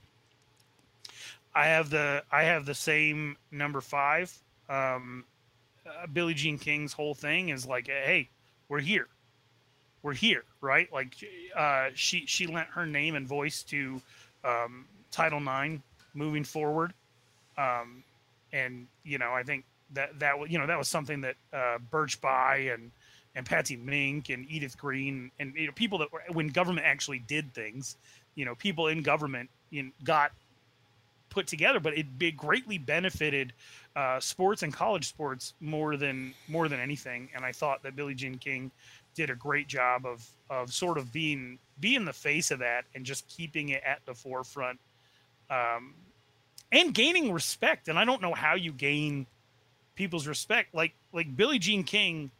I have the I have the same number five. Um, uh, Billie Jean King's whole thing is like, hey, we're here, we're here, right? Like, uh, she she lent her name and voice to um, Title nine moving forward, um, and you know, I think that that you know that was something that uh, Birch Bayh and and Patsy Mink and Edith Green and you know people that were, when government actually did things, you know, people in government you know, got put together, but it, it greatly benefited uh, sports and college sports more than more than anything. And I thought that Billie Jean King did a great job of of sort of being being the face of that and just keeping it at the forefront, um, and gaining respect. And I don't know how you gain people's respect, like like Billie Jean King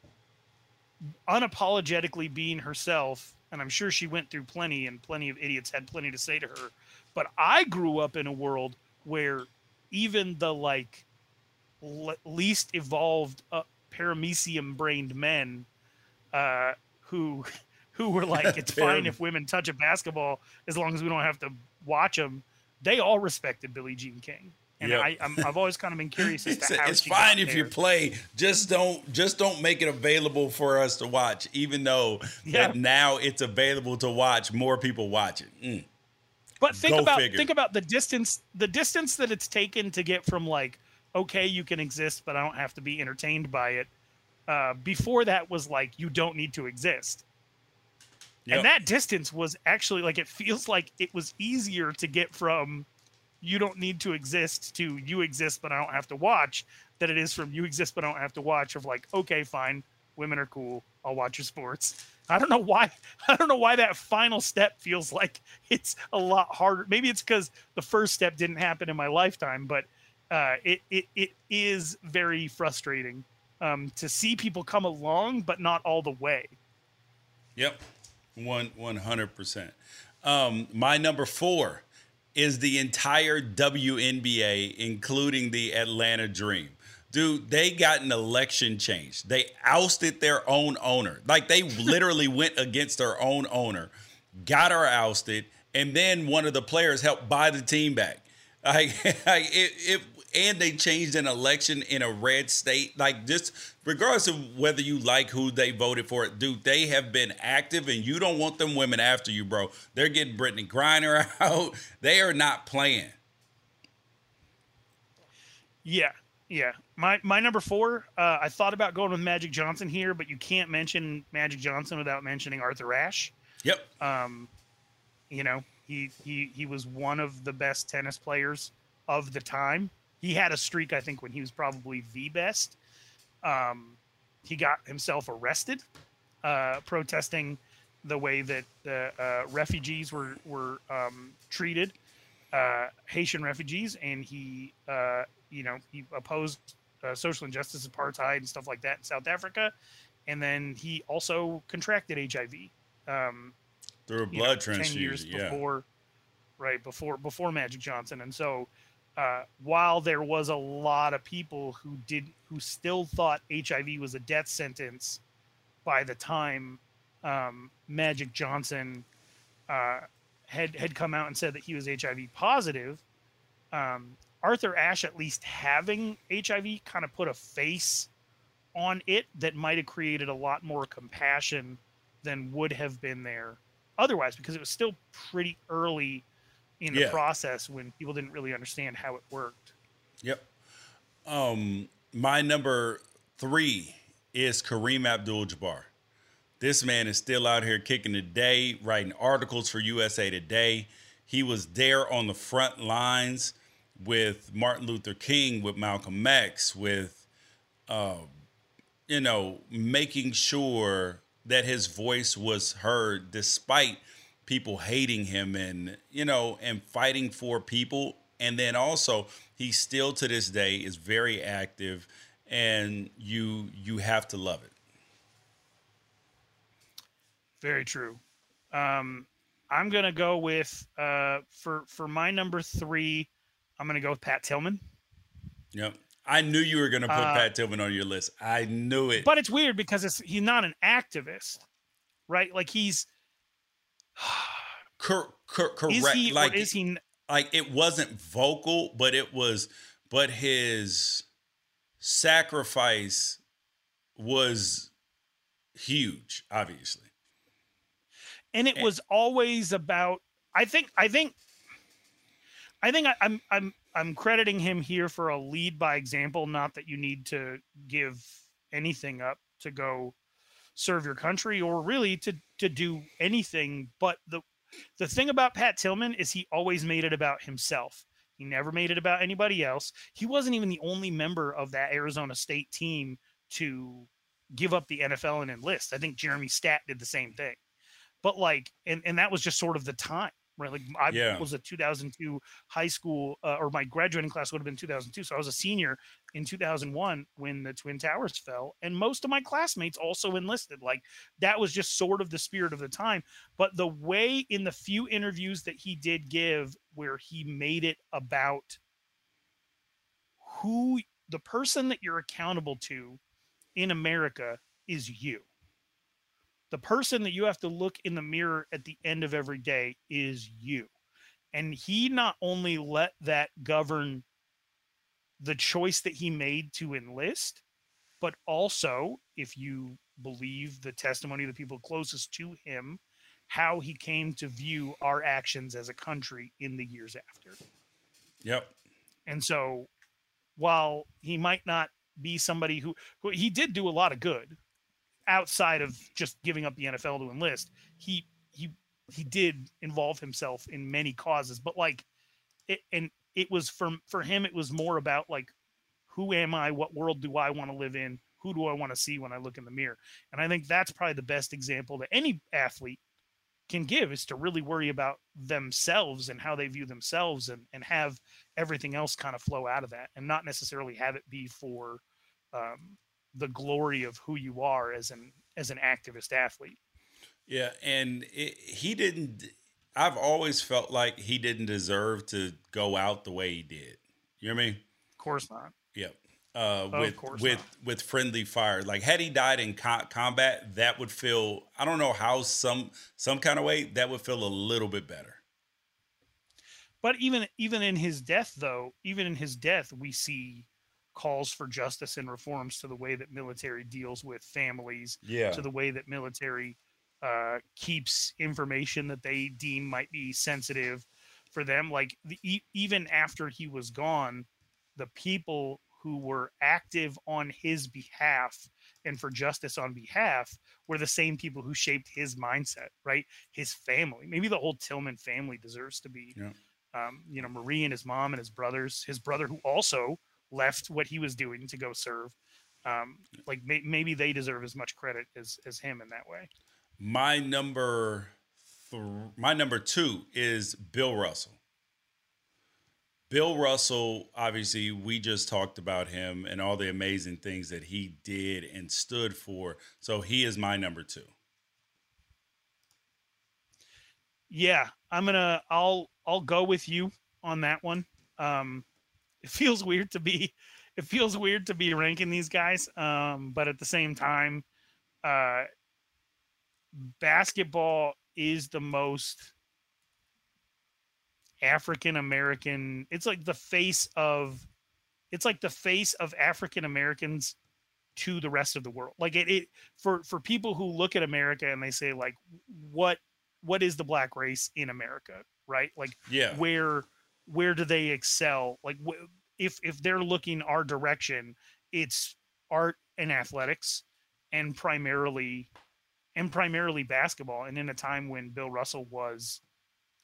unapologetically being herself. And I'm sure she went through plenty, and plenty of idiots had plenty to say to her. But I grew up in a world where even the like le- least evolved uh, paramecium-brained men uh, who who were like, it's fine if women touch a basketball as long as we don't have to watch them. They all respected Billie Jean King, and yep. I, I'm, I've always kind of been curious as to it's how it's she fine got if there. you play, just don't just don't make it available for us to watch. Even though yeah. that now it's available to watch, more people watch it. Mm. But think Go about figure. think about the distance the distance that it's taken to get from like, okay, you can exist, but I don't have to be entertained by it. Uh, before that was like, you don't need to exist. Yep. And that distance was actually like, it feels like it was easier to get from you don't need to exist to you exist, but I don't have to watch, than it is from you exist, but I don't have to watch of like, okay, fine. Women are cool. I'll watch your sports. I don't know why. I don't know why that final step feels like it's a lot harder. Maybe it's because the first step didn't happen in my lifetime, but uh, it, it it is very frustrating um, to see people come along, but not all the way. Yep, one one hundred percent. Um, my number four is the entire W N B A, including the Atlanta Dream. Dude, they got an election change. They ousted their own owner. Like, they literally went against their own owner, got her ousted, and then one of the players helped buy the team back. Like, like it, it, and they changed an election in a red state. Like, just regardless of whether you like who they voted for, dude, they have been active, and you don't want them women after you, bro. They're getting Brittany Griner out. They are not playing. Yeah. Yeah, my my number four, uh, I thought about going with Magic Johnson here, but you can't mention Magic Johnson without mentioning Arthur Ashe. Yep. Um, you know, he, he, he was one of the best tennis players of the time. He had a streak, I think, when he was probably the best. Um, he got himself arrested, uh, protesting the way that the uh, refugees were, were um, treated, uh, Haitian refugees, and he... Uh, you know, he opposed uh, social injustice, apartheid, and stuff like that in South Africa. And then he also contracted H I V. Um, Through a blood know, transfusion, ten years yeah. before, right, before, before Magic Johnson. And so uh, while there was a lot of people who did, who still thought H I V was a death sentence by the time um, Magic Johnson uh, had, had come out and said that he was H I V positive, um, Arthur Ashe, at least having H I V, kind of put a face on it that might have created a lot more compassion than would have been there otherwise, because it was still pretty early in the yeah. process when people didn't really understand how it worked. Yep. Um, my number three is Kareem Abdul-Jabbar. This man is still out here kicking the day, writing articles for U S A Today. He was there on the front lines with Martin Luther King, with Malcolm X, with, uh, you know, making sure that his voice was heard despite people hating him and, you know, and fighting for people. And then also he still to this day is very active, and you you have to love it. Very true. Um, I'm going to go with, uh, for, for my number three, I'm going to go with Pat Tillman. Yep. I knew you were going to put uh, Pat Tillman on your list. I knew it. But it's weird because it's, he's not an activist, right? Like he's cor- cor- correct. Is he, like, or is he like it wasn't vocal, but it was, but his sacrifice was huge, obviously. And it was always about, I think, I think, I think I, I'm, I'm, I'm crediting him here for a lead by example. Not that you need to give anything up to go serve your country or really to, to do anything. But the, the thing about Pat Tillman is he always made it about himself. He never made it about anybody else. He wasn't even the only member of that Arizona State team to give up the N F L and enlist. I think Jeremy Statt did the same thing. But like, and, and that was just sort of the time, right? Like I yeah. was a two thousand two high school, uh, or my graduating class would have been two thousand two. So I was a senior in two thousand one when the Twin Towers fell. And most of my classmates also enlisted. Like that was just sort of the spirit of the time. But the way in the few interviews that he did give where he made it about who the person that you're accountable to in America is you. The person that you have to look in the mirror at the end of every day is you. And he not only let that govern the choice that he made to enlist, but also, if you believe the testimony of the people closest to him, how he came to view our actions as a country in the years after. Yep. And so while he might not be somebody who, who he did do a lot of good, outside of just giving up the N F L to enlist, he he he did involve himself in many causes. But like it, and it was from for him, it was more about like, who am I? What world do I want to live in? Who do I want to see when I look in the mirror? And I think that's probably the best example that any athlete can give, is to really worry about themselves and how they view themselves, and and have everything else kind of flow out of that, and not necessarily have it be for um, the glory of who you are as an as an activist athlete. Yeah, and it, he didn't. I've always felt like he didn't deserve to go out the way he did. You know what I mean? Of course not. Yep. Uh, oh, with of course with not. with friendly fire. Like had he died in co- combat, that would feel. I don't know how some some kind of way that would feel a little bit better. But even even in his death, though, even in his death, we see calls for justice and reforms to the way that military deals with families, yeah. to the way that military uh, keeps information that they deem might be sensitive for them. Like the, e- even after he was gone, the people who were active on his behalf and for justice on behalf were the same people who shaped his mindset, right? His family, maybe the whole Tillman family deserves to be, yeah. um, you know, Marie and his mom and his brothers, his brother who also left what he was doing to go serve. Um, like may, maybe they deserve as much credit as, as him in that way. My number, th- my number two is Bill Russell. Bill Russell, obviously, we just talked about him and all the amazing things that he did and stood for. So he is my number two. Yeah, I'm gonna. I'll. I'll go with you on that one. Um, it feels weird to be. It feels weird to be ranking these guys. Um, but at the same time, uh, basketball is the most African American. It's like the face of. It's like the face of African Americans to the rest of the world. Like it, it for for people who look at America and they say like, what what is the black race in America, right? Like, yeah, where where do they excel? Like, wh- if if they're looking our direction, it's art and athletics, and primarily and primarily basketball. And in a time when Bill Russell was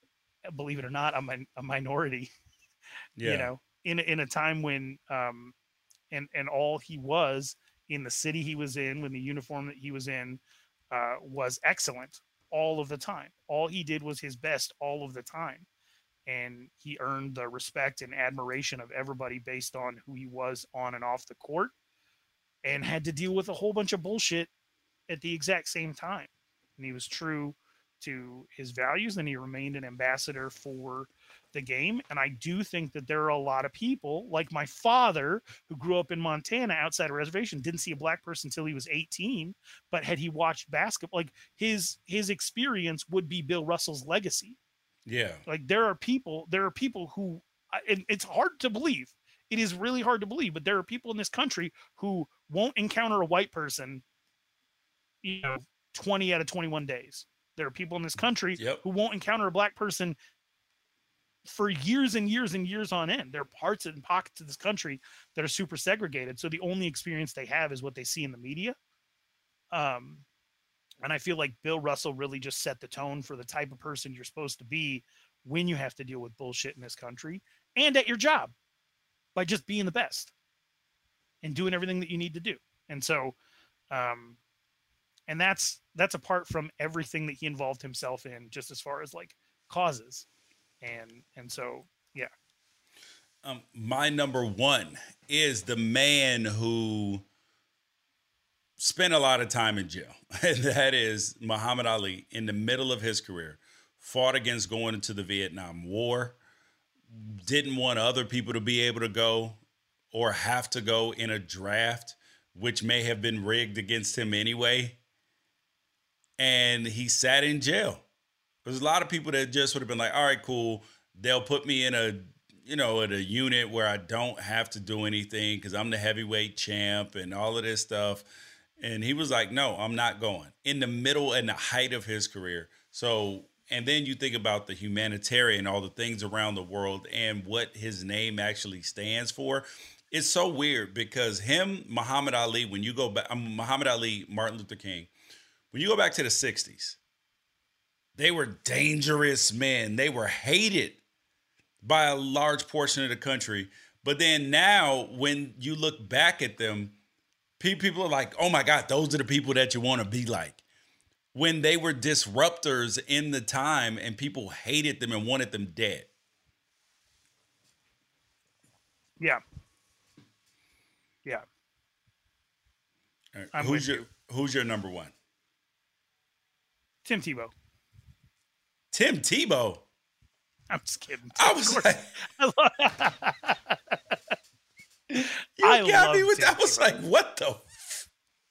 believe it or not, I'm a, a minority, yeah. you know, in, in a time when, um, and, and all he was in the city he was in, when the uniform that he was in, uh, was excellent all of the time. All he did was his best all of the time. And he earned the respect and admiration of everybody based on who he was on and off the court, and had to deal with a whole bunch of bullshit at the exact same time. And he was true to his values, and he remained an ambassador for the game. And I do think that there are a lot of people like my father, who grew up in Montana outside a reservation, didn't see a black person until he was eighteen, but had he watched basketball, like his, his experience would be Bill Russell's legacy. Yeah. Like there are people, there are people who, and it's hard to believe. It is really hard to believe, but there are people in this country who won't encounter a white person, you know, twenty out of twenty-one days. There are people in this country yep. who won't encounter a black person for years and years and years on end. There are parts and pockets of this country that are super segregated. So the only experience they have is what they see in the media. Um, And I feel like Bill Russell really just set the tone for the type of person you're supposed to be when you have to deal with bullshit in this country and at your job, by just being the best and doing everything that you need to do. And so, um, and that's, that's apart from everything that he involved himself in, just as far as like causes. And, and so, yeah. Um, my number one is the man who spent a lot of time in jail, and that is Muhammad Ali. In the middle of his career, fought against going into the Vietnam War, didn't want other people to be able to go or have to go in a draft, which may have been rigged against him anyway. And he sat in jail. There's a lot of people that just would have been like, all right, cool. They'll put me in a, you know, in a unit where I don't have to do anything because I'm the heavyweight champ and all of this stuff. And he was like, no, I'm not going. In the middle and the height of his career. So, and then you think about the humanitarian, all the things around the world and what his name actually stands for. It's so weird because him, Muhammad Ali, when you go back, um, Muhammad Ali, Martin Luther King, when you go back to the sixties, they were dangerous men. They were hated by a large portion of the country. But then now when you look back at them, people are like, oh my God, those are the people that you want to be like. When they were disruptors in the time and people hated them and wanted them dead. Yeah. Yeah. Right. I'm who's your you. Who's your number one? Tim Tebow. Tim Tebow? I'm just kidding. I was like, I love, you I got me with that. I was like, what the? F-?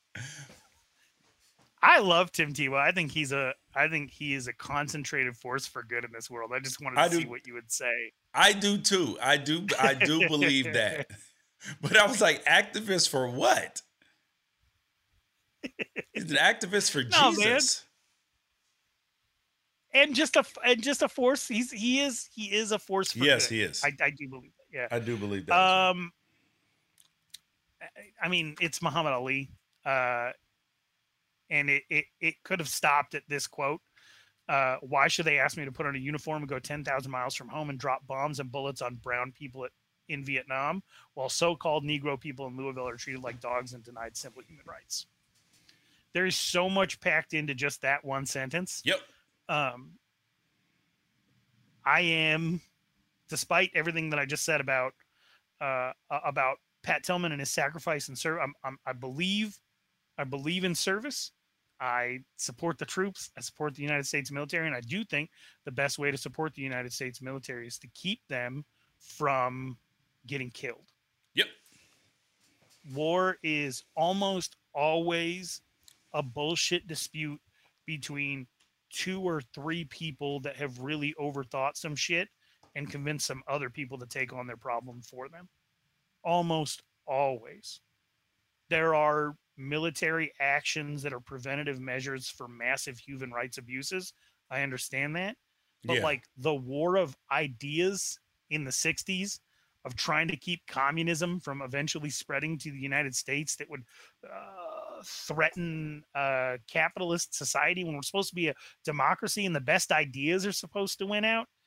I love Tim Tebow. I think he's a. I think he is a concentrated force for good in this world. I just wanted to I see do, what you would say. I do too. I do. I do believe that. But I was like, activist for what? He's an activist for no, Jesus. Man. And just a and just a force. He's he is he is a force for yes, good. he is. I, I do believe that. Yeah, I do believe that. Um. I mean, it's Muhammad Ali, uh, and it, it, it could have stopped at this quote. Uh, why should they ask me to put on a uniform and go ten thousand miles from home and drop bombs and bullets on brown people at, in Vietnam, while so-called Negro people in Louisville are treated like dogs and denied simple human rights? There is so much packed into just that one sentence. Yep. Um, I am, despite everything that I just said about uh, about Pat Tillman and his sacrifice and service. I'm, I'm, I believe, I believe in service. I support the troops. I support the United States military. And I do think the best way to support the United States military is to keep them from getting killed. Yep. War is almost always a bullshit dispute between two or three people that have really overthought some shit and convinced some other people to take on their problem for them. Almost always. There are military actions that are preventative measures for massive human rights abuses. I understand that. But yeah. like the war of ideas in the sixties of trying to keep communism from eventually spreading to the United States that would uh, threaten uh, capitalist society when we're supposed to be a democracy and the best ideas are supposed to win out.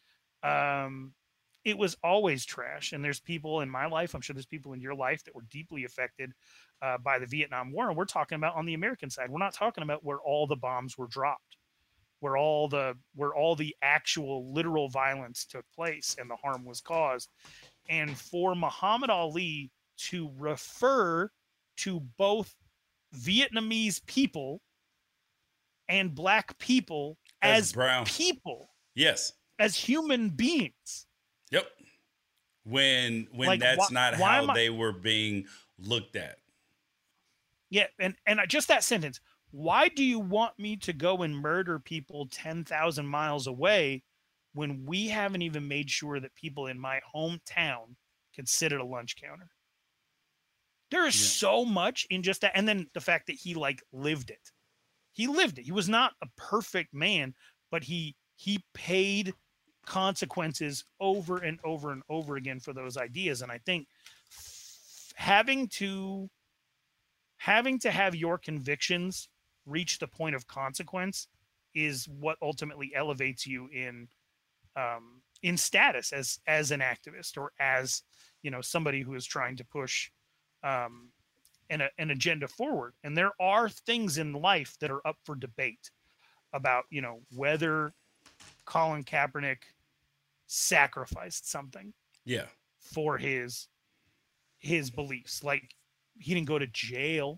um, it was always trash. And there's people in my life, I'm sure there's people in your life that were deeply affected uh, by the Vietnam War. And we're talking about on the American side. We're not talking about where all the bombs were dropped, where all the where all the actual literal violence took place and the harm was caused. And for Muhammad Ali to refer to both Vietnamese people and black people as, as brown people, yes, as human beings. Yep. When when like, that's why, not why how I, they were being looked at. Yeah, and and just that sentence. Why do you want me to go and murder people ten thousand miles away when we haven't even made sure that people in my hometown can sit at a lunch counter? There is yeah. so much in just that. And then the fact that he like lived it. He lived it. He was not a perfect man, but he he paid consequences over and over and over again for those ideas. And I think having to having to have your convictions reach the point of consequence is what ultimately elevates you in um, in status as as an activist or as, you know, somebody who is trying to push um, an, an agenda forward. And there are things in life that are up for debate about, you know, whether Colin Kaepernick sacrificed something yeah for his his beliefs. Like, he didn't go to jail,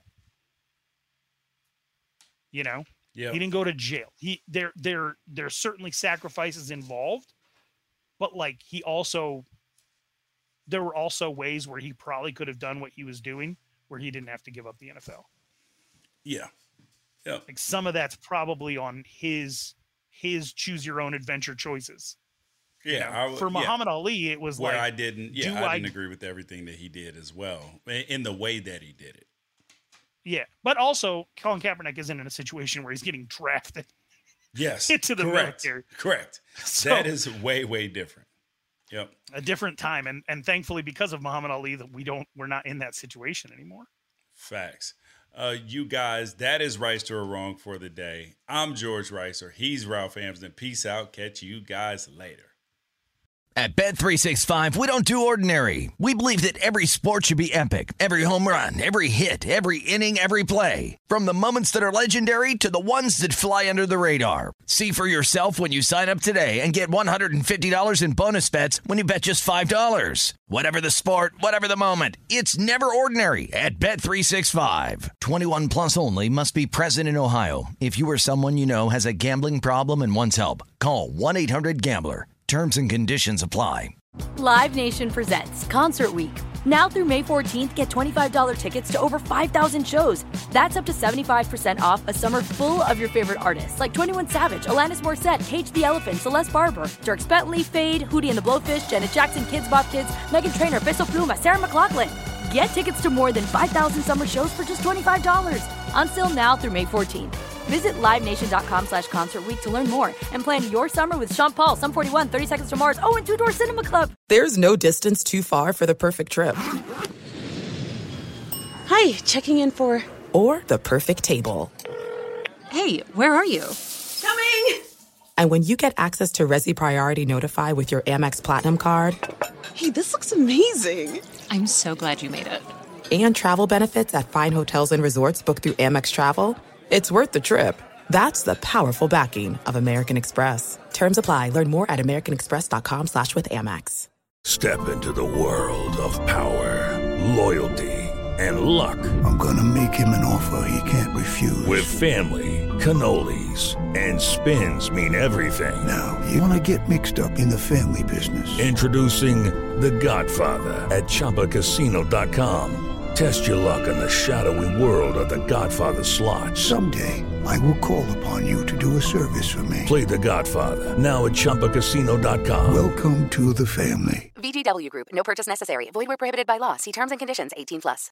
you know. Yeah, he didn't go to jail. He there there there's certainly sacrifices involved, but like he also there were also ways where he probably could have done what he was doing where he didn't have to give up the N F L. Yeah. Yeah. Like, some of that's probably on his his choose your own adventure choices. Yeah. You know, I, for Muhammad yeah. Ali, it was where like, I didn't, yeah, I didn't I, agree with everything that he did as well in the way that he did it. Yeah. But also Colin Kaepernick isn't in a situation where he's getting drafted. Yes. into the correct. military. Correct. So, that is way, way different. Yep. A different time. And, and thankfully, because of Muhammad Ali, that we don't, we're not in that situation anymore. Facts. Uh, you guys, that is Reister or Wrong for the day. I'm George Reister. He's Ralph Amsden. Peace out. Catch you guys later. At Bet three sixty-five, we don't do ordinary. We believe that every sport should be epic. Every home run, every hit, every inning, every play. From the moments that are legendary to the ones that fly under the radar. See for yourself when you sign up today and get one hundred fifty dollars in bonus bets when you bet just five dollars. Whatever the sport, whatever the moment, it's never ordinary at Bet three sixty-five. twenty-one plus only. Must be present in Ohio. If you or someone you know has a gambling problem and wants help, call one eight hundred gambler. Terms and conditions apply. Live Nation presents Concert Week. Now through May fourteenth, get twenty-five dollars tickets to over five thousand shows. That's up to seventy-five percent off a summer full of your favorite artists like twenty-one Savage, Alanis Morissette, Cage the Elephant, Celeste Barber, Dierks Bentley, Fade, Hootie and the Blowfish, Janet Jackson, Kids Bop Kids, Meghan Trainor, Peso Pluma, Sarah McLachlan. Get tickets to more than five thousand summer shows for just twenty-five dollars. On sale now through May fourteenth. Visit livenation.com slash concert week to learn more and plan your summer with Sean Paul, Sum forty-one, thirty Seconds to Mars, oh, and Two Door Cinema Club. There's no distance too far for the perfect trip. Hi, checking in for... Or the perfect table. Hey, where are you? Coming! And when you get access to Resi Priority Notify with your Amex Platinum card... Hey, this looks amazing. I'm so glad you made it. And travel benefits at fine hotels and resorts booked through Amex Travel... It's worth the trip. That's the powerful backing of American Express. Terms apply. Learn more at americanexpress.com slash with Amex. Step into the world of power, loyalty, and luck. I'm going to make him an offer he can't refuse. With family, cannolis, and spins mean everything. Now, you want to get mixed up in the family business. Introducing The Godfather at Chumba Casino dot com. Test your luck in the shadowy world of The Godfather slot. Someday, I will call upon you to do a service for me. Play The Godfather, now at Chumba Casino dot com. Welcome to the family. V G W Group, no purchase necessary. Void where prohibited by law. See terms and conditions, eighteen plus.